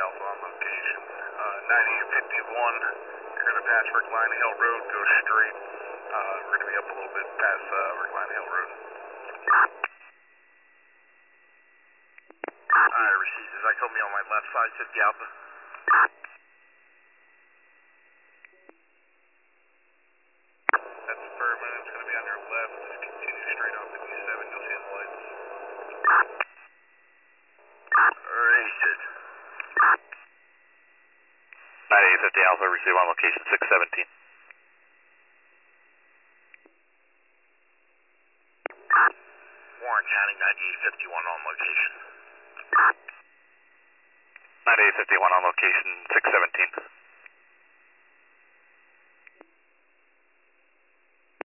Alpha on location. 9851, you're going to pass Rickline Hill Road, go straight. We're going to be up a little bit past Rickline Hill Road. Alright, received. Is that coming on my left side, 50 Alpha? That's affirmative. It's going to be on your left. Just continue straight up at E7. You'll see the lights. Rated. 9850 Alpha, receive on location 617. Warren County, 9851 on location. 9851 on location 617.